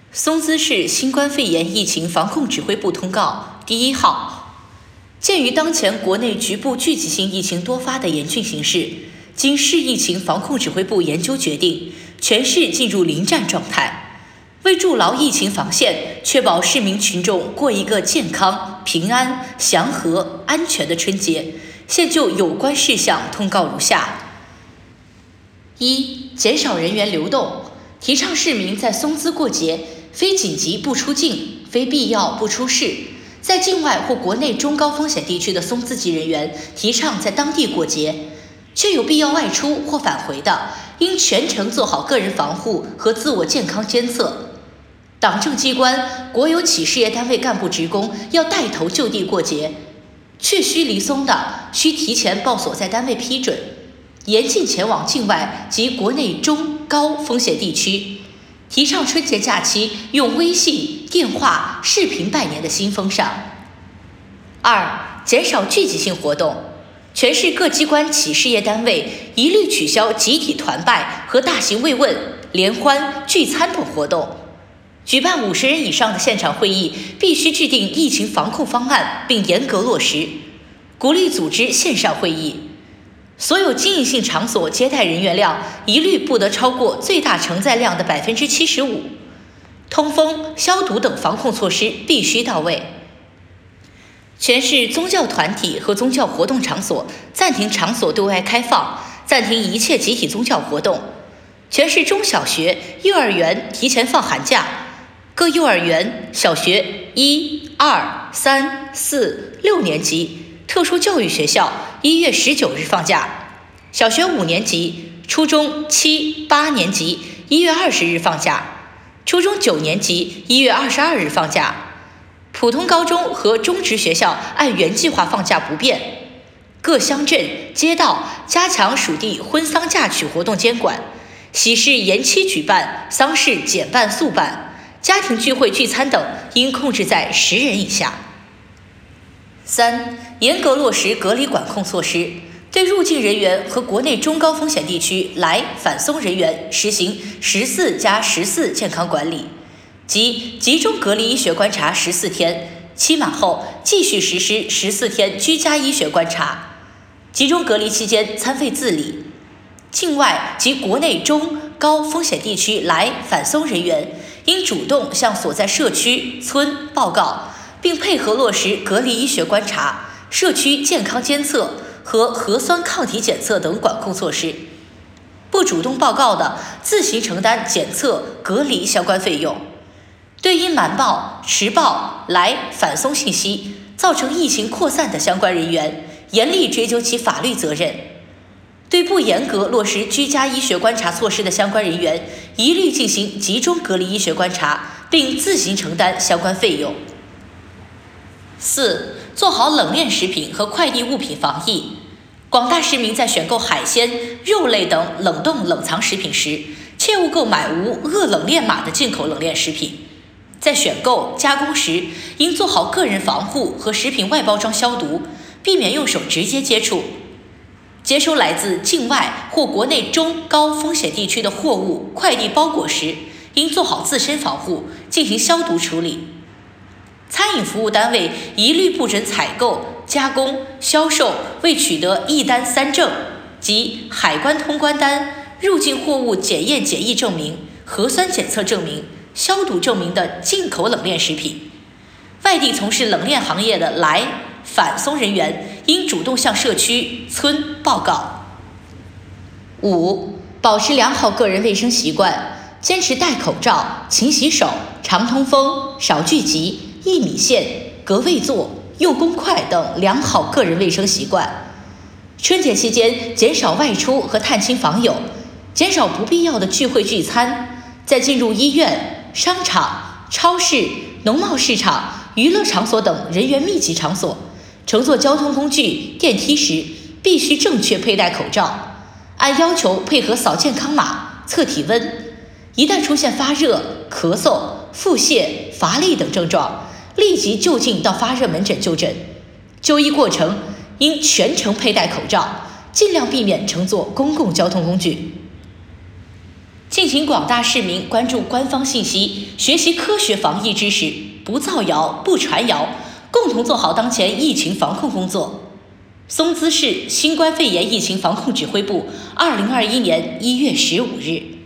松滋市新冠肺炎疫情防控指挥部通告第1号：鉴于当前国内局部聚集性疫情多发的严峻形势，经市疫情防控指挥部研究决定，全市进入临战状态。为筑牢疫情防线，确保市民群众过一个健康、平安、祥和、安全的春节，现就有关事项通告如下：一、减少人员流动，提倡市民在松滋过节，非紧急不出境，非必要不出市。在境外或国内中高风险地区的松滋籍人员，提倡在当地过节。确有必要外出或返回的，应全程做好个人防护和自我健康监测。党政机关、国有企事业单位干部职工要带头就地过节，确需离松的，需提前报所在单位批准，严禁前往境外及国内中高风险地区。提倡春节假期用微信、电话、视频拜年的新风尚。二、减少聚集性活动，全市各机关企事业单位一律取消集体团拜和大型慰问、联欢、聚餐等活动。举办50人以上的现场会议，必须制定疫情防控方案并严格落实，鼓励组织线上会议。所有经营性场所接待人员量一律不得超过最大承载量的75%，通风、消毒等防控措施必须到位。全市宗教团体和宗教活动场所暂停场所对外开放，暂停一切集体宗教活动。全市中小学、幼儿园提前放寒假，各幼儿园、小学1、2、3、4、6年级、特殊教育学校1月19日放假，小学5年级、初中7、8年级1月20日放假，初中9年级1月22日放假。普通高中和中职学校按原计划放假不变。各乡镇、街道加强属地婚丧嫁娶活动监管，喜事延期举办，丧事减半速办，家庭聚会聚餐等应控制在10人以下。三、严格落实隔离管控措施，对入境人员和国内中高风险地区来返松人员实行14+14健康管理，即集中隔离医学观察14天，期满后继续实施14天居家医学观察。集中隔离期间餐费自理。境外及国内中高风险地区来返松人员，应主动向所在社区、村报告，并配合落实隔离医学观察、社区健康监测和核酸抗体检测等管控措施。不主动报告的，自行承担检测、隔离相关费用。对因瞒报、迟报来返松信息，造成疫情扩散的相关人员，严厉追究其法律责任。对不严格落实居家医学观察措施的相关人员，一律进行集中隔离医学观察，并自行承担相关费用。4. 做好冷链食品和快递物品防疫。广大市民在选购海鲜、肉类等冷冻冷藏食品时，切勿购买无鄂冷链码的进口冷链食品。在选购、加工时，应做好个人防护和食品外包装消毒，避免用手直接接触。接收来自境外或国内中高风险地区的货物、快递包裹时，应做好自身防护，进行消毒处理。餐饮服务单位一律不准采购、加工、销售未取得1单3证，即海关通关单、入境货物检验检疫证明、核酸检测证明、消毒证明的进口冷链食品。外地从事冷链行业的来返松人员，应主动向社区、村报告。5. 保持良好个人卫生习惯，坚持戴口罩、勤洗手、常通风、少聚集、易米线、隔位坐、用公筷等良好个人卫生习惯。春节期间减少外出和探亲访友，减少不必要的聚会聚餐。在进入医院、商场、超市、农贸市场、娱乐场所等人员密集场所，乘坐交通工具、电梯时，必须正确佩戴口罩，按要求配合扫健康码、测体温。一旦出现发热、咳嗽、腹泻、乏力等症状，立即就近到发热门诊就诊。就医过程应全程佩戴口罩，尽量避免乘坐公共交通工具。 敬请广大市民关注官方信息，学习科学防疫知识，不造谣、不传谣，共同做好当前疫情防控工作。松滋市新冠肺炎疫情防控指挥部，2021年1月15日。